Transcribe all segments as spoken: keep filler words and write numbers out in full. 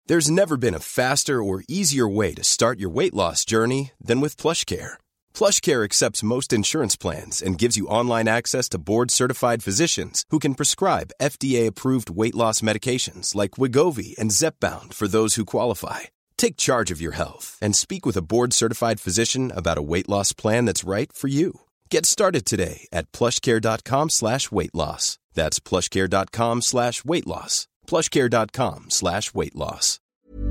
There's never been a faster or easier way to start your weight loss journey than with PlushCare. PlushCare accepts most insurance plans and gives you online access to board-certified physicians who can prescribe F D A-approved weight loss medications like Wegovy and Zepbound for those who qualify. Take charge of your health and speak with a board-certified physician about a weight loss plan that's right for you. Get started today at plushcare.com slash weight loss. That's plushcare.com slash weight loss. plushcare.com slash weight loss.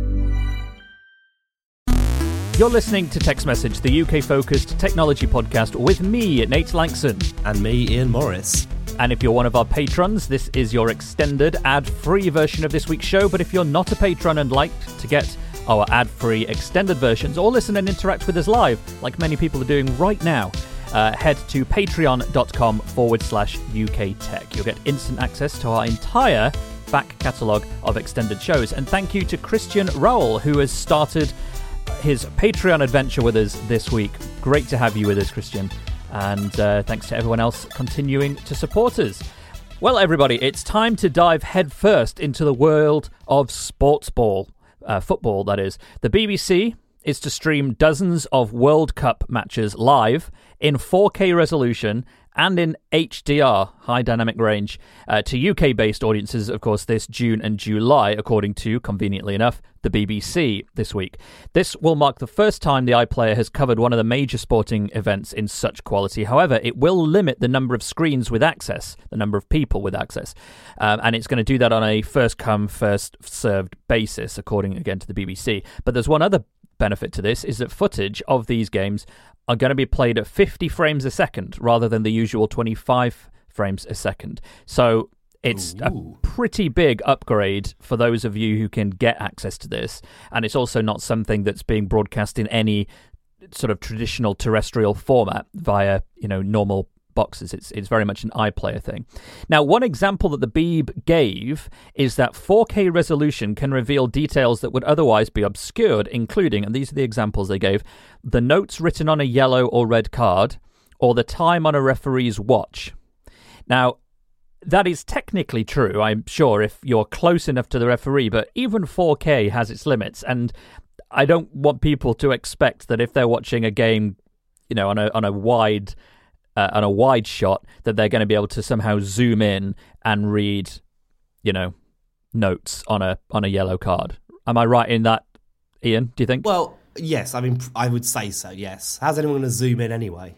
You're listening to Text Message, the U K-focused technology podcast with me, Nate Lankson. And me, Ian Morris. And if you're one of our patrons, this is your extended ad-free version of this week's show. But if you're not a patron and like to get our ad-free extended versions or listen and interact with us live, like many people are doing right now, uh, head to patreon.com forward slash UK Tech. You'll get instant access to our entire back catalogue of extended shows. And thank you to Christian Rowell, who has started his Patreon adventure with us this week. Great to have you with us, Christian. And uh, thanks to everyone else continuing to support us. Well, everybody, it's time to dive headfirst into the world of sports ball. Uh, football, that is. The B B C is to stream dozens of World Cup matches live in four K resolution and in H D R, high dynamic range, uh, to U K-based audiences, of course, this June and July, according to, conveniently enough, the B B C this week. This will mark the first time the iPlayer has covered one of the major sporting events in such quality. However, it will limit the number of screens with access, the number of people with access, um, and it's going to do that on a first-come, first-served basis, according, again, to the B B C. But there's one other benefit to this, is that footage of these games are going to be played at fifty frames a second rather than the usual twenty-five frames a second. So it's Ooh. a pretty big upgrade for those of you who can get access to this. And it's also not something that's being broadcast in any sort of traditional terrestrial format via, you know, normal boxes. It's it's very much an iPlayer thing. Now, one example that the Beeb gave is that four K resolution can reveal details that would otherwise be obscured, including, and these are the examples they gave, the notes written on a yellow or red card, or the time on a referee's watch. Now, that is technically true, I'm sure, if you're close enough to the referee, but even four K has its limits, and I don't want people to expect that if they're watching a game, you know, on a on a wide Uh, on a wide shot, that they're going to be able to somehow zoom in and read, you know, notes on a on a yellow card. Am I right in that, Ian? Do you think? Well, yes. I mean, I would say so. Yes. How's anyone going to zoom in anyway?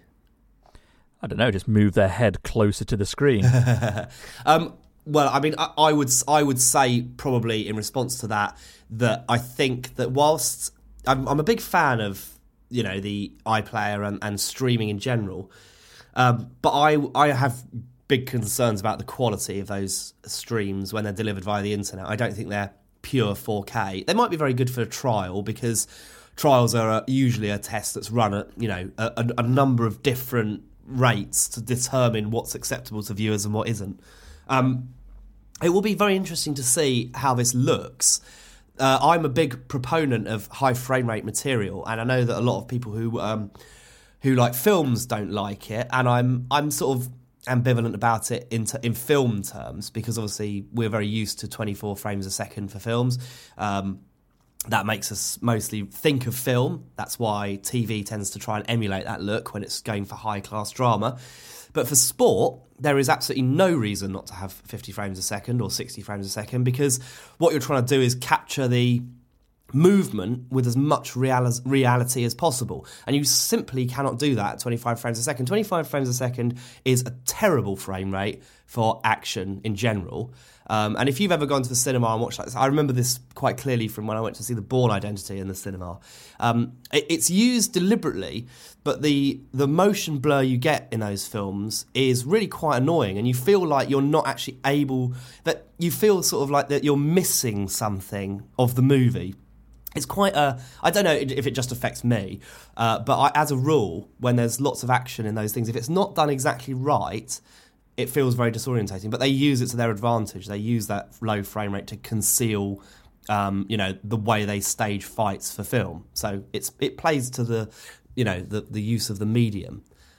I don't know. Just move their head closer to the screen. um, well, I mean, I, I would I would say probably in response to that that I think that whilst I'm, I'm a big fan of, you know, the iPlayer and, and streaming in general. Um, but I I have big concerns about the quality of those streams when they're delivered via the internet. I don't think they're pure four K. They might be very good for a trial, because trials are a, usually a test that's run at, you know, a, a number of different rates to determine what's acceptable to viewers and what isn't. Um, it will be very interesting to see how this looks. Uh, I'm a big proponent of high frame rate material, and I know that a lot of people who um, who like films don't like it, and I'm I'm sort of ambivalent about it in, t- in film terms, because obviously we're very used to twenty-four frames a second for films. Um, that makes us mostly think of film. That's why T V tends to try and emulate that look when it's going for high-class drama. But for sport, there is absolutely no reason not to have fifty frames a second or sixty frames a second, because what you're trying to do is capture the movement with as much real- reality as possible. And you simply cannot do that at twenty-five frames a second. twenty-five frames a second is a terrible frame rate for action in general. Um, and if you've ever gone to the cinema and watched like this, I remember this quite clearly from when I went to see The Bourne Identity in the cinema. Um, it, it's used deliberately, but the the motion blur you get in those films is really quite annoying, and you feel like you're not actually able, that you feel sort of like that you're missing something of the movie. It's quite a, I don't know if it just affects me, uh, but I, as a rule, when there's lots of action in those things, if it's not done exactly right, it feels very disorientating. But they use it to their advantage. They use that low frame rate to conceal, um, you know, the way they stage fights for film. So it's it plays to the, you know, the, the use of the medium.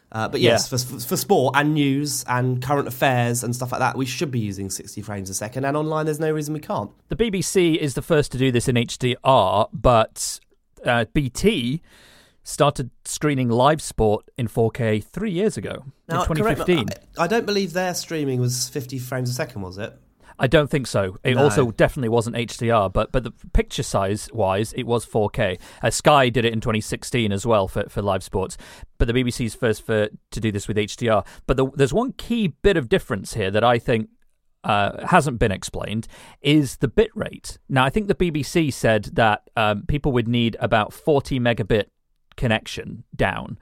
Uh, but yes, Yeah. for, for sport and news and current affairs and stuff like that, we should be using sixty frames a second. And online, there's no reason we can't. The B B C is the first to do this in H D R, but uh, B T started screening live sport in four K three years ago, Now, in twenty fifteen. correct me, I, I don't believe their streaming was fifty frames a second, was it? I don't think so. It No. also definitely wasn't H D R, but but the picture size wise, it was four K. Uh, Sky did it in twenty sixteen as well for, for live sports, but the B B C's first for to do this with H D R. But the, there's one key bit of difference here that I think uh, hasn't been explained is the bit rate. Now, I think the B B C said that um, people would need about forty megabit connection down,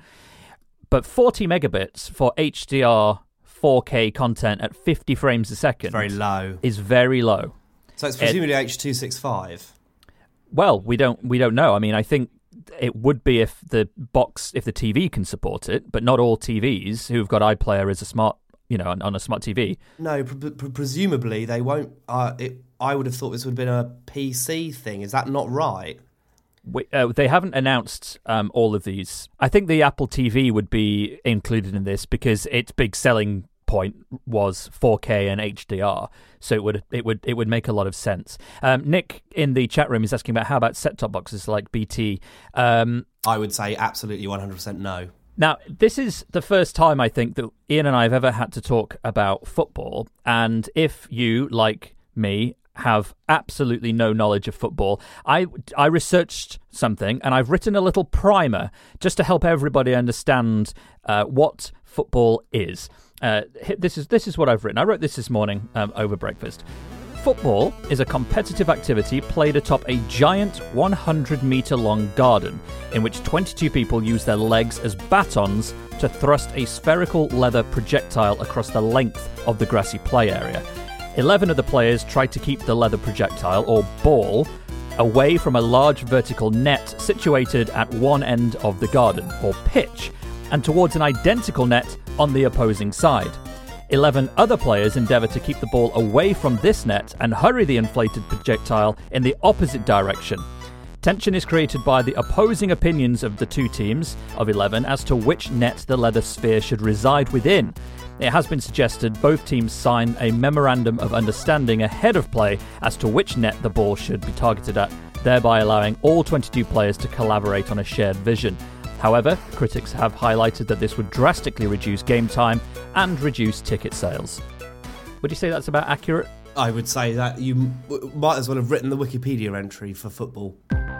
but forty megabits for H D R four K content at fifty frames a second Very low. is very low. So it's presumably H two sixty-five. Well, we don't we don't know. I mean, I think it would be if the box if the T V can support it, but not all T Vs who've got iPlayer as a smart, you know, on, on a smart T V. No, pre- pre- presumably they won't. Uh, it, I would have thought this would have been a P C thing. Is that not right? We, uh, they haven't announced um, all of these. I think the Apple T V would be included in this because its big selling point was four K and H D R, so it would it would it would make a lot of sense. Um, Nick in the chat room is asking about how about set-top boxes like B T. Um, I would say absolutely one hundred percent no. Now, this is the first time I think that Ian and I have ever had to talk about football, and if you, like me, have absolutely no knowledge of football, I, I researched something and I've written a little primer just to help everybody understand uh, what football is. Uh, this is this is what I've written. I wrote this this morning um, over breakfast. Football is a competitive activity played atop a giant one hundred metre long garden in which twenty-two people use their legs as batons to thrust a spherical leather projectile across the length of the grassy play area. Eleven of the players try to keep the leather projectile, or ball, away from a large vertical net situated at one end of the garden, or pitch, and towards an identical net on the opposing side. Eleven other players endeavour to keep the ball away from this net and hurry the inflated projectile in the opposite direction. Tension is created by the opposing opinions of the two teams of eleven as to which net the leather sphere should reside within. It has been suggested both teams sign a memorandum of understanding ahead of play as to which net the ball should be targeted at, thereby allowing all twenty-two players to collaborate on a shared vision. However, critics have highlighted that this would drastically reduce game time and reduce ticket sales. Would you say that's about accurate? I would say that you m- might as well have written the Wikipedia entry for football.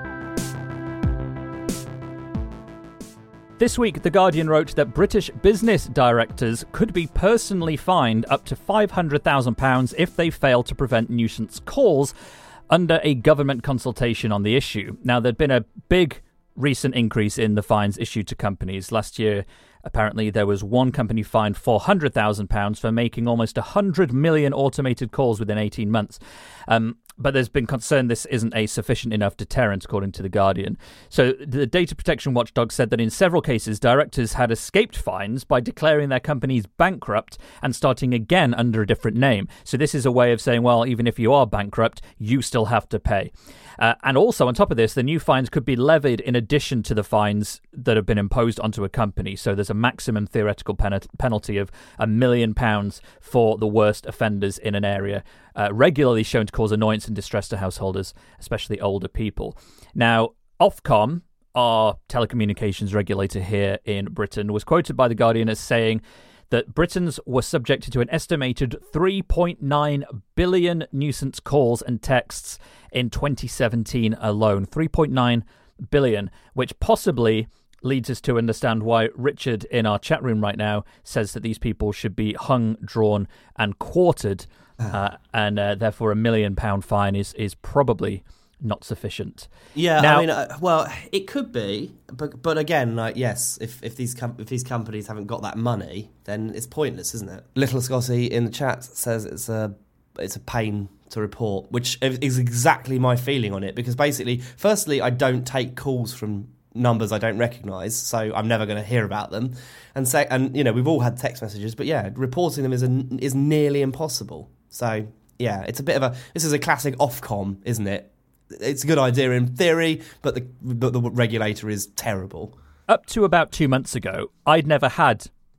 This week, The Guardian wrote that British business directors could be personally fined up to five hundred thousand pounds if they fail to prevent nuisance calls under a government consultation on the issue. Now, there'd been a big recent increase in the fines issued to companies. Last year, apparently, there was one company fined four hundred thousand pounds for making almost one hundred million automated calls within eighteen months. Um, but there's been concern this isn't a sufficient enough deterrent, according to The Guardian. So the data protection watchdog said that in several cases, directors had escaped fines by declaring their companies bankrupt and starting again under a different name. So this is a way of saying, well, even if you are bankrupt, you still have to pay. Uh, and also, on top of this, the new fines could be levied in addition to the fines that have been imposed onto a company. So there's a maximum theoretical pen- penalty of a million pounds for the worst offenders in an area, uh, regularly shown to cause annoyance and distress to householders, especially older people. Now, Ofcom, our telecommunications regulator here in Britain, was quoted by The Guardian as saying that Britons were subjected to an estimated three point nine billion nuisance calls and texts in twenty seventeen alone. three point nine billion, which possibly leads us to understand why Richard in our chat room right now says that these people should be hung, drawn and quartered, uh, and uh, therefore a million pound fine is, is probably not sufficient. Yeah, now, I mean, uh, well, it could be, but but again, like, yes, if if these com- if these companies haven't got that money, then it's pointless, isn't it? Little Scotty in the chat says it's a it's a pain to report, which is exactly my feeling on it. Because basically, firstly, I don't take calls from numbers I don't recognise, so I'm never going to hear about them. And say, and you know, we've all had text messages, but yeah, reporting them is a, is nearly impossible. So yeah, it's a bit of a this is a classic Ofcom, isn't it? It's a good idea in theory, but the but the regulator is terrible. Up to about two months ago, I'd never had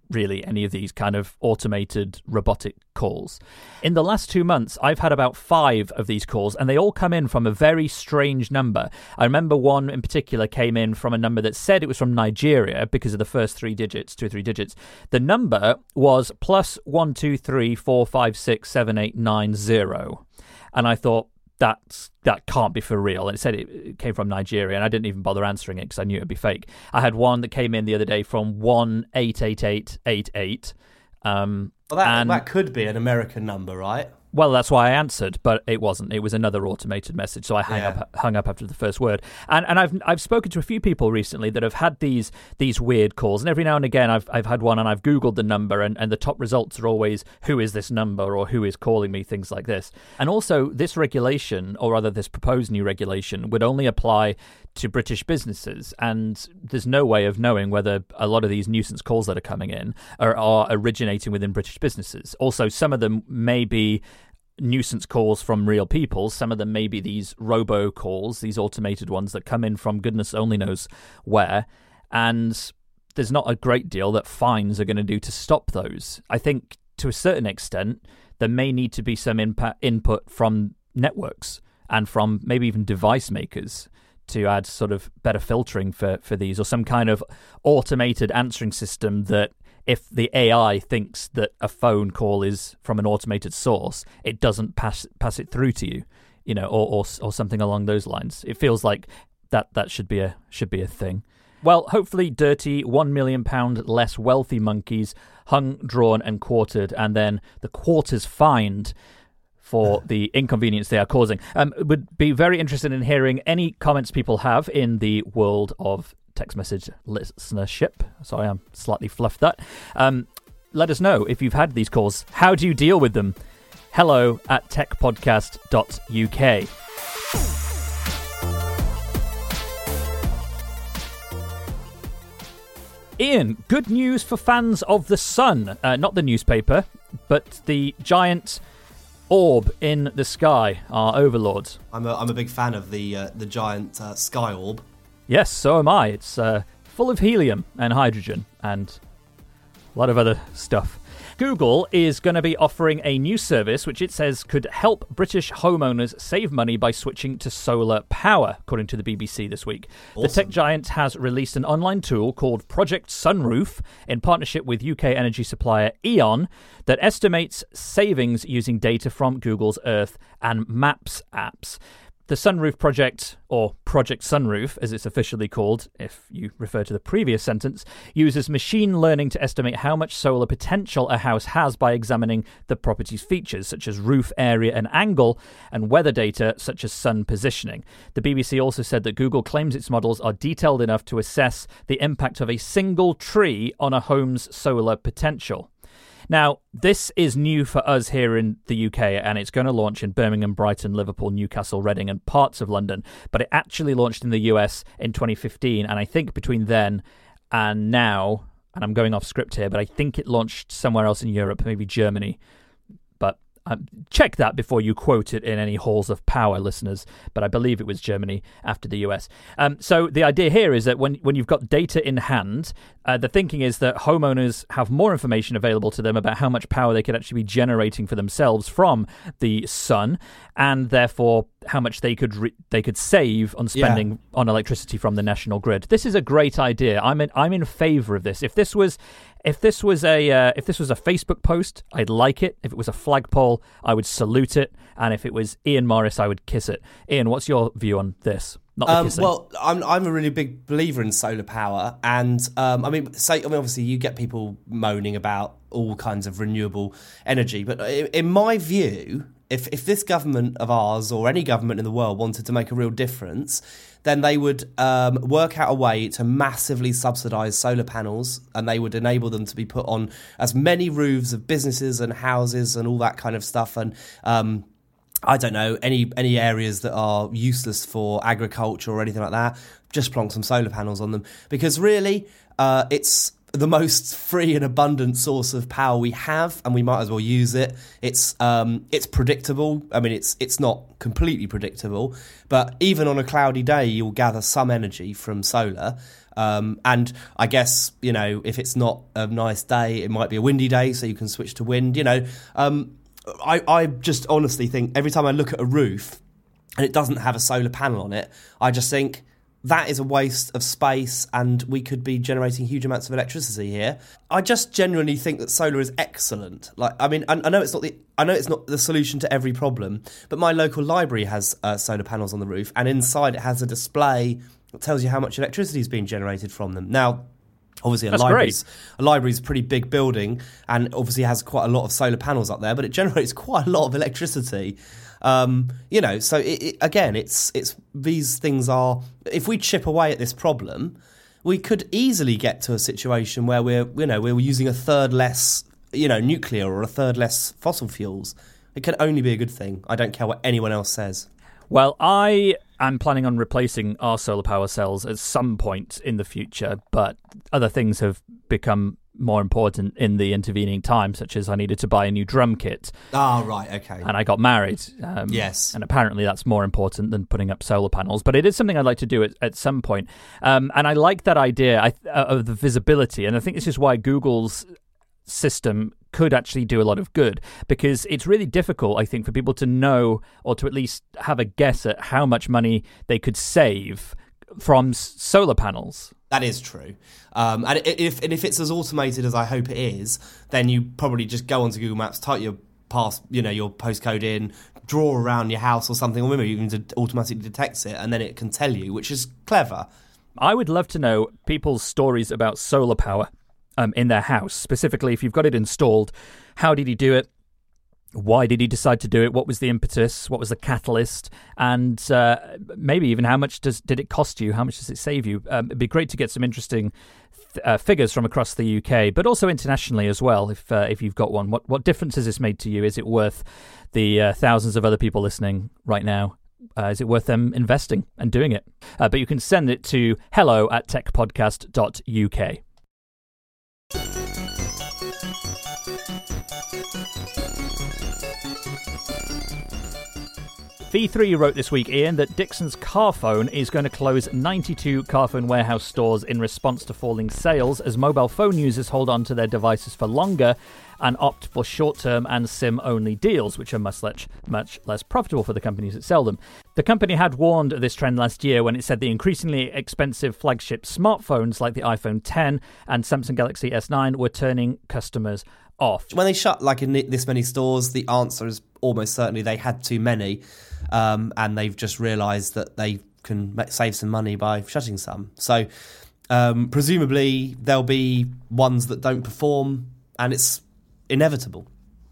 really, any of these kind of automated robotic calls. In the last two months, I've had about five of these calls, and they all come in from a very strange number. I remember one in particular came in from a number that said it was from Nigeria because of the first three digits, two or three digits. The number was plus one two three four five six seven eight nine zero, and I thought, That's, that can't be for real. And it said it, it came from Nigeria, and I didn't even bother answering it because I knew it would be fake. I had one that came in the other day from one eight eight eight eight eight. Um, well, that, and, that could be an American number, right? Well, that's why I answered, but it wasn't. It was another automated message, so I hung yeah. up hung up after the first word. And and I've I've spoken to a few people recently that have had these these weird calls, and every now and again I've I've had one, and I've Googled the number, and, and the top results are always who is this number or who is calling me, things like this. And also, this regulation, or rather this proposed new regulation, would only apply to British businesses, and there's no way of knowing whether a lot of these nuisance calls that are coming in are, are originating within British businesses. Also, some of them may be nuisance calls from real people. Some of them may be these robo calls, these automated ones that come in from goodness only knows where, and there's not a great deal that fines are going to do to stop those. I think to a certain extent there may need to be some impact, input from networks and from maybe even device makers to add sort of better filtering for, for these, or some kind of automated answering system that if the A I thinks that a phone call is from an automated source, it doesn't pass pass it through to you, you know, or or, or something along those lines. It feels like that that should be a should be a thing. Well, hopefully dirty one million pound less wealthy monkeys hung, drawn and quartered, and then the quarters fined for the inconvenience they are causing. Um, would be very interested in hearing any comments people have in the world of text message listenership. Sorry, I'm slightly fluffed that. Um, let us know if you've had these calls. How do you deal with them? Hello at techpodcast dot U K. Ian, good news for fans of The Sun. Uh, not the newspaper, but the giant orb in the sky, our overlords. I'm a, I'm a big fan of the uh, the giant uh, sky orb. Yes, so am I. It's uh, full of helium and hydrogen and a lot of other stuff. Google is going to be offering a new service which it says could help British homeowners save money by switching to solar power, according to the B B C this week. Awesome. The tech giant has released an online tool called Project Sunroof in partnership with U K energy supplier E.ON that estimates savings using data from Google's Earth and Maps apps. The Sunroof Project, or Project Sunroof, as it's officially called, if you refer to the previous sentence, uses machine learning to estimate how much solar potential a house has by examining the property's features, such as roof area and angle, and weather data, such as sun positioning. The B B C also said that Google claims its models are detailed enough to assess the impact of a single tree on a home's solar potential. Now, this is new for us here in the U K, and it's going to launch in Birmingham, Brighton, Liverpool, Newcastle, Reading, and parts of London. But it actually launched in the U S in twenty fifteen, and I think between then and now, and I'm going off script here, but I think it launched somewhere else in Europe, maybe Germany. But um, check that before you quote it in any halls of power, listeners. But I believe it was Germany after the U S. Um, so the idea here is that when, when you've got data in hand, uh, the thinking is that homeowners have more information available to them about how much power they could actually be generating for themselves from the sun, and therefore how much they could re- they could save on spending yeah. on electricity from the national grid. This is a great idea. I'm in, I'm in favour of this. If this was if this was a uh, if this was a Facebook post, I'd like it. If it was a flagpole, I would salute it. And if it was Ian Morris, I would kiss it. Ian, what's your view on this? Not the um, kissing. Well, I'm I'm a really big believer in solar power, and um, I mean, say, I mean, obviously, you get people moaning about all kinds of renewable energy, but in, in my view, if if this government of ours or any government in the world wanted to make a real difference, then they would um, work out a way to massively subsidise solar panels, and they would enable them to be put on as many roofs of businesses and houses and all that kind of stuff, and um, I don't know, any any areas that are useless for agriculture or anything like that, just plonk some solar panels on them. Because really, uh, it's the most free and abundant source of power we have, and we might as well use it. It's um, it's predictable. I mean, it's it's not completely predictable, but even on a cloudy day, you'll gather some energy from solar. Um, and I guess, you know, if it's not a nice day, it might be a windy day, so you can switch to wind. You know, um, I, I just honestly think every time I look at a roof and it doesn't have a solar panel on it, I just think, that is a waste of space, and we could be generating huge amounts of electricity here. I just genuinely think that solar is excellent. Like, I mean, I, I know it's not the I know it's not the solution to every problem, but my local library has uh, solar panels on the roof, and inside it has a display that tells you how much electricity is being generated from them. Now, obviously, a library a library is a pretty big building, and obviously has quite a lot of solar panels up there, but it generates quite a lot of electricity. Um, you know, so it, it, again, it's it's these things are. If we chip away at this problem, we could easily get to a situation where we're, you know, we're using a third less, you know, nuclear or a third less fossil fuels. It can only be a good thing. I don't care what anyone else says. Well, I am planning on replacing our solar power cells at some point in the future, but other things have become more important in the intervening time, such as I needed to buy a new drum kit. Ah, oh, right, okay. And I got married. Um, yes. And apparently that's more important than putting up solar panels. But it is something I'd like to do at, at some point. Um, and I like that idea I, uh, of the visibility. And I think this is why Google's system could actually do a lot of good, because it's really difficult, I think, for people to know, or to at least have a guess at how much money they could save from s- solar panels. That is true. Um, and if and if it's as automated as I hope it is, then you probably just go onto Google Maps, type your pass, you know, your postcode in, draw around your house or something, or maybe even it automatically detects it, and then it can tell you, which is clever. I would love to know people's stories about solar power um, in their house. Specifically, if you've got it installed, how did he do it? Why did he decide to do it? What was the impetus? What was the catalyst? And uh, maybe even how much does did it cost you? How much does it save you? Um, it'd be great to get some interesting th- uh, figures from across the U K, but also internationally as well, if uh, if you've got one. What what difference has this made to you? Is it worth the uh, thousands of other people listening right now? Uh, is it worth them investing and doing it? Uh, but you can send it to hello at techpodcast dot U K. V three wrote this week, Ian, that Dixon's Carphone is going to close ninety-two Carphone warehouse stores in response to falling sales as mobile phone users hold on to their devices for longer and opt for short-term and SIM-only deals, which are much less, much less profitable for the companies that sell them. The company had warned of this trend last year when it said the increasingly expensive flagship smartphones like the iPhone ten and Samsung Galaxy S nine were turning customers off. When they shut like in this many stores, the answer is almost certainly they had too many, um, and they've just realised that they can save some money by shutting some. So um, presumably there'll be ones that don't perform, and it's inevitable.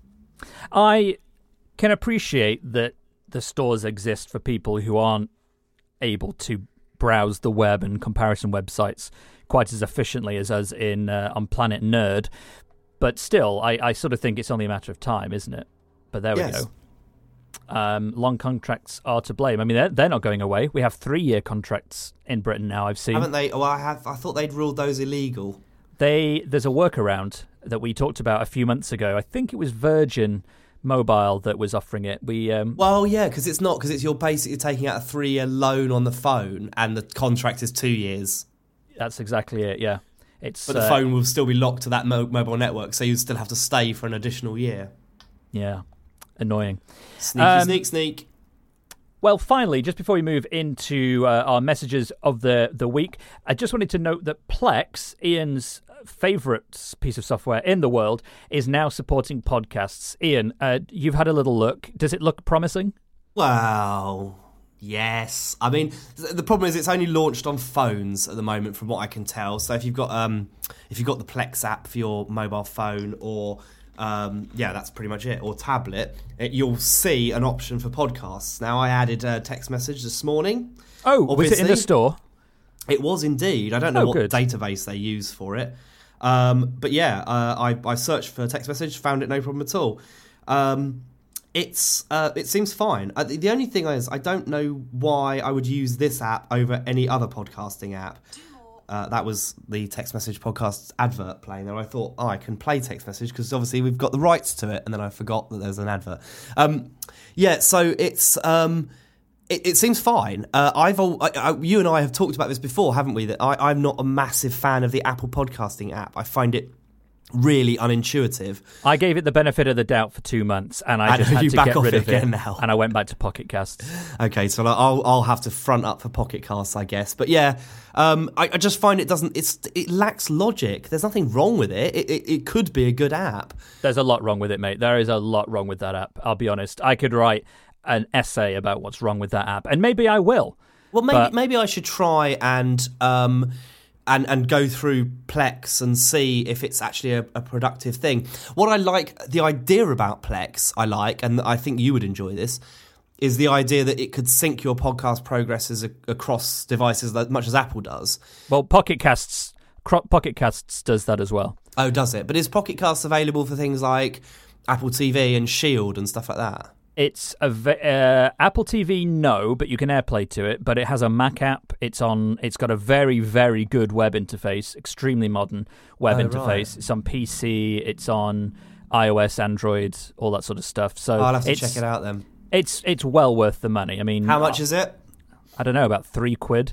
I can appreciate that the stores exist for people who aren't able to browse the web and comparison websites quite as efficiently as us in uh, on Planet Nerd. But still, I, I sort of think it's only a matter of time, isn't it? But there yes. we go. Um, long contracts are to blame. I mean, they're, they're not going away. We have three-year contracts in Britain now, I've seen. Haven't they? Oh, I, have, I thought they'd ruled those illegal. They There's a workaround that we talked about a few months ago. I think it was Virgin Mobile that was offering it. We um, Well, yeah, because it's not, because it's you're basically taking out a three-year loan on the phone, and the contract is two years. That's exactly it, yeah. It's, but the uh, phone will still be locked to that mo- mobile network, so you still have to stay for an additional year. Yeah, annoying. Sneaky, um, sneak, sneak. Well, finally, just before we move into uh, our messages of the, the week, I just wanted to note that Plex, Ian's favourite piece of software in the world, is now supporting podcasts. Ian, uh, you've had a little look. Does it look promising? Well, yes. I mean, the problem is it's only launched on phones at the moment, from what I can tell. So if you've got um, if you've got the Plex app for your mobile phone, or um, yeah, that's pretty much it, or tablet, it, you'll see an option for podcasts. Now, I added a text message this morning. Oh, obviously. Was it in the store? It was indeed. I don't know oh, what good. database they use for it. Um, but yeah, uh, I, I searched for text message, found it no problem at all. Um, it's uh, it seems fine. Uh, the only thing is, I don't know why I would use this app over any other podcasting app. uh, that was the Text Message Podcast advert playing there. I thought, oh, I can play Text Message because obviously we've got the rights to it, and then I forgot that there's an advert. Um, yeah, so it's um, it, it seems fine. Uh, I've all, I, I, you and I have talked about this before, haven't we? That I, I'm not a massive fan of the Apple podcasting app. I find it really unintuitive. I gave it the benefit of the doubt for two months, and I And just had you to back get off rid it of it. again now. And I went back to Pocket Casts. Okay, so I'll I'll have to front up for Pocket Casts, I guess. But yeah, um, I, I just find it doesn't. It's it lacks logic. There's nothing wrong with it. It, it. it could be a good app. There's a lot wrong with it, mate. There is a lot wrong with that app. I'll be honest. I could write an essay about what's wrong with that app, and maybe I will. Well, maybe but... maybe I should try and um and and go through Plex and see if it's actually a, a productive thing. What I like, the idea about Plex, I like, and I think you would enjoy this, is the idea that it could sync your podcast progresses a- across devices as much as Apple does. Well, Pocket Casts, Pocket Casts does that as well. Oh, does it? But is Pocket Casts available for things like Apple T V and Shield and stuff like that? It's a uh, Apple T V, no, but you can AirPlay to it. But it has a Mac app. It's on. It's got a very, very good web interface, extremely modern web oh, interface. Right. It's on P C. It's on iOS, Android, all that sort of stuff. So oh, I'll have to it's, check it out then. It's it's well worth the money. I mean, how much is it? I don't know, about three quid.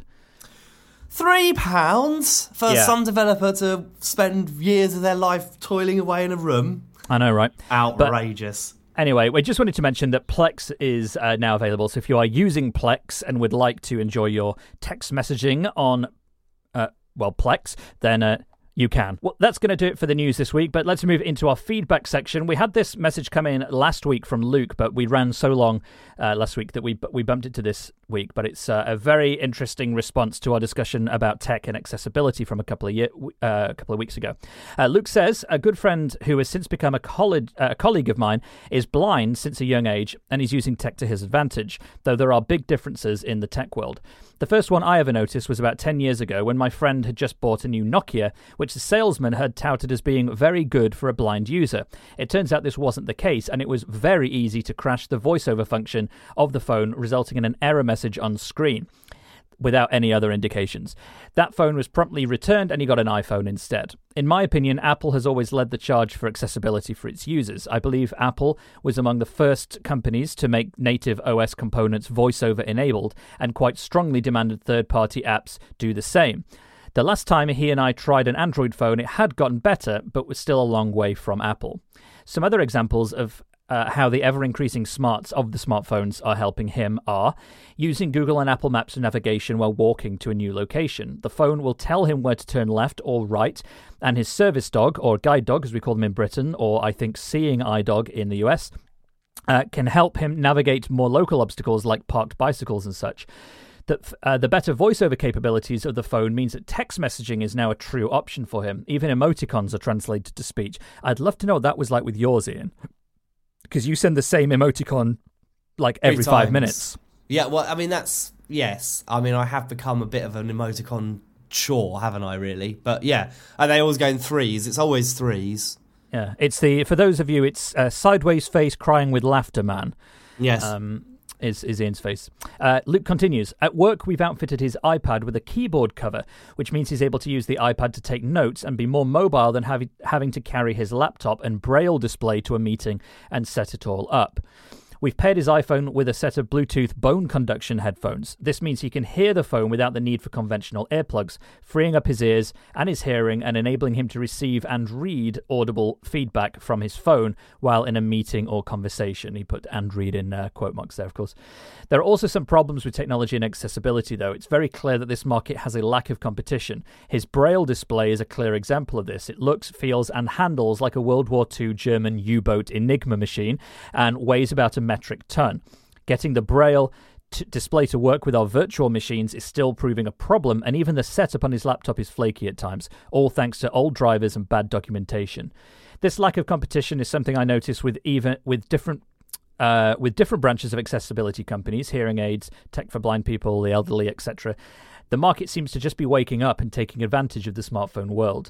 Three pounds for Yeah. some developer to spend years of their life toiling away in a room. I know, right? Outrageous. But anyway, we just wanted to mention that Plex is uh, now available. So if you are using Plex and would like to enjoy your text messaging on, uh, well, Plex, then uh, you can. Well, that's going to do it for the news this week, but let's move into our feedback section. We had this message come in last week from Luke, but we ran so long uh, last week that we we bumped it to this week. But it's uh, a very interesting response to our discussion about tech and accessibility from a couple of year, uh, a couple of weeks ago. Uh, Luke says, a good friend who has since become a, college, uh, a colleague of mine is blind since a young age, and he's using tech to his advantage, though there are big differences in the tech world. The first one I ever noticed was about ten years ago when my friend had just bought a new Nokia, which the salesman had touted as being very good for a blind user. It turns out this wasn't the case, and it was very easy to crash the voiceover function of the phone, resulting in an error message on screen without any other indications. That phone was promptly returned and he got an iPhone instead. In my opinion, Apple has always led the charge for accessibility for its users. I believe Apple was among the first companies to make native O S components voiceover enabled and quite strongly demanded third-party apps do the same. The last time he and I tried an Android phone, it had gotten better, but was still a long way from Apple. Some other examples of Uh, how the ever-increasing smarts of the smartphones are helping him are using Google and Apple Maps navigation while walking to a new location. The phone will tell him where to turn left or right, and his service dog, or guide dog as we call them in Britain, or I think seeing eye dog in the U S, uh, can help him navigate more local obstacles like parked bicycles and such. The, uh, the better voiceover capabilities of the phone means that text messaging is now a true option for him. Even emoticons are translated to speech. I'd love to know what that was like with yours, Ian. Because you send the same emoticon like every Three five times. minutes. Yeah, well, I mean, that's, yes. I mean, I have become a bit of an emoticon chore, haven't I, really? But yeah, and they always go in threes. It's always threes. Yeah, it's the, for those of you, it's uh, sideways face crying with laughter man. Yes. Um, is, is Ian's face. Uh, Luke continues, at work we've outfitted his iPad with a keyboard cover, which means he's able to use the iPad to take notes and be more mobile than having having to carry his laptop and braille display to a meeting and set it all up. We've paired his iPhone with a set of Bluetooth bone conduction headphones. This means he can hear the phone without the need for conventional earplugs, freeing up his ears and his hearing and enabling him to receive and read audible feedback from his phone while in a meeting or conversation. He put and read in uh, quote marks there, of course. There are also some problems with technology and accessibility, though. It's very clear that this market has a lack of competition. His braille display is a clear example of this. It looks, feels, and handles like a World War Two German U-boat Enigma machine and weighs about a metric ton. Getting the braille t- display to work with our virtual machines is still proving a problem, and even the setup on his laptop is flaky at times, all thanks to old drivers and bad documentation. This lack of competition is something I notice with even with different uh, with different branches of accessibility companies, hearing aids, tech for blind people, the elderly, et cetera. The market seems to just be waking up and taking advantage of the smartphone world.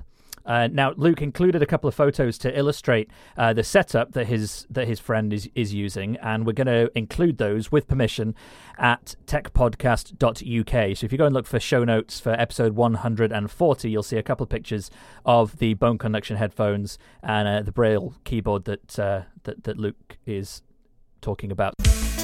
Uh, now, Luke included a couple of photos to illustrate uh, the setup that his that his friend is, is using, and we're going to include those with permission at tech podcast dot U K. So if you go and look for show notes for episode one hundred forty, you'll see a couple of pictures of the bone conduction headphones and uh, the Braille keyboard that, uh, that that Luke is talking about.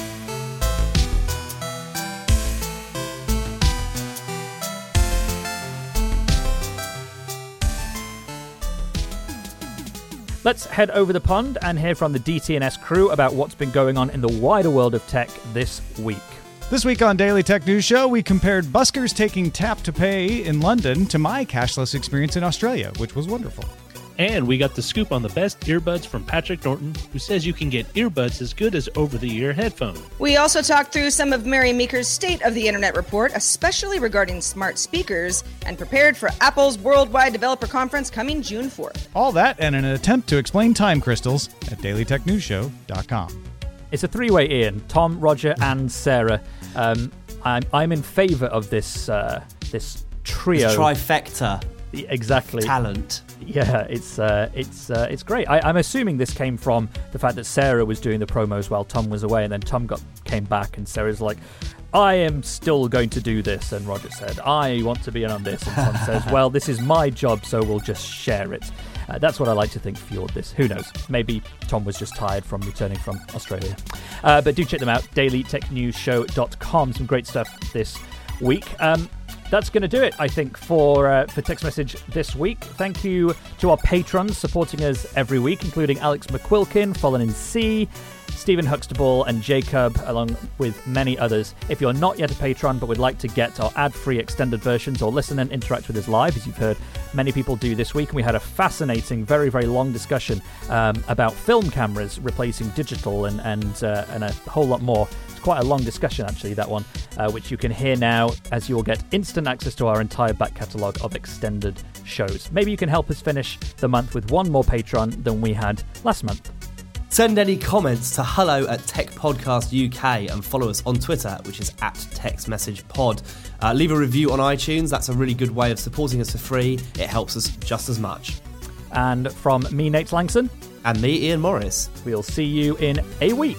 Let's head over the pond and hear from the D T N S crew about what's been going on in the wider world of tech this week. This week on Daily Tech News Show, we compared buskers taking tap to pay in London to my cashless experience in Australia, which was wonderful. And we got the scoop on the best earbuds from Patrick Norton, who says you can get earbuds as good as over-the-ear headphones. We also talked through some of Mary Meeker's State of the Internet report, especially regarding smart speakers, and prepared for Apple's Worldwide Developer Conference coming June fourth. All that and an attempt to explain time crystals at daily tech news show dot com. It's a three-way, Ian. Tom, Roger, and Sarah. Um, I'm I'm in favour of this uh, this trio. This trifecta. Exactly. Talent. Yeah, it's uh, it's uh, it's great. I, I'm assuming this came from the fact that Sarah was doing the promos while Tom was away, and then Tom got came back, and Sarah's like, "I am still going to do this," and Roger said, "I want to be in on this," and Tom says, "Well, this is my job, so we'll just share it." Uh, that's what I like to think fueled this. Who knows? Maybe Tom was just tired from returning from Australia. Uh, but do check them out, daily tech news show dot com. Some great stuff this week. Um, That's going to do it, I think, for uh, for Text Message this week. Thank you to our patrons supporting us every week, including Alex McQuilkin, Fallen in C, Stephen Huxtable, and Jacob, along with many others. If you're not yet a patron but would like to get our ad-free extended versions or listen and interact with us live, as you've heard many people do this week, and we had a fascinating, very, very long discussion um, about film cameras replacing digital and, and, uh, and a whole lot more. Quite a long discussion, actually, that one, uh, which you can hear now, as you will get instant access to our entire back catalogue of extended shows. Maybe you can help us finish the month with one more patron than we had last month. Send any comments to hello at Tech Podcast U K and follow us on Twitter, which is at TextMessagePod. Uh, leave a review on iTunes. That's a really good way of supporting us for free. It helps us just as much. And from me, Nate Langson. And me, Ian Morris. We'll see you in a week.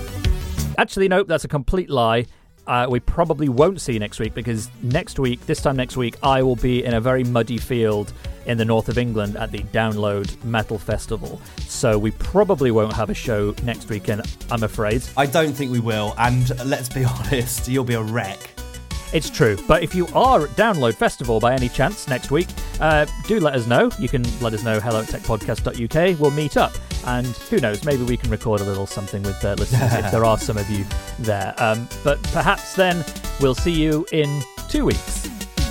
Actually, nope, that's a complete lie. Uh, we probably won't see you next week because next week, this time next week, I will be in a very muddy field in the north of England at the Download Metal Festival. So we probably won't have a show next weekend, I'm afraid. I don't think we will, and let's be honest, you'll be a wreck. It's true, but if you are at Download Festival by any chance next week, uh, do let us know. You can let us know, hello at tech podcast dot U K. We'll meet up, and who knows, maybe we can record a little something with uh, listeners if there are some of you there. Um, but perhaps then we'll see you in two weeks.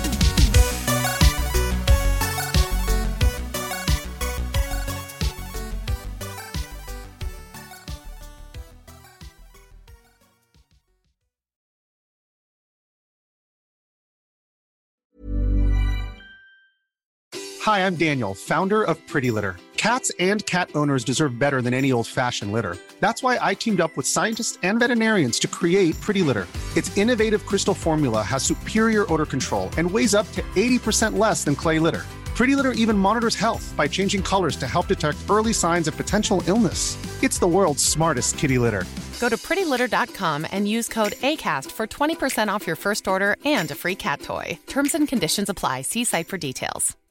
Hi, I'm Daniel, founder of Pretty Litter. Cats and cat owners deserve better than any old-fashioned litter. That's why I teamed up with scientists and veterinarians to create Pretty Litter. Its innovative crystal formula has superior odor control and weighs up to eighty percent less than clay litter. Pretty Litter even monitors health by changing colors to help detect early signs of potential illness. It's the world's smartest kitty litter. Go to pretty litter dot com and use code ACAST for twenty percent off your first order and a free cat toy. Terms and conditions apply. See site for details.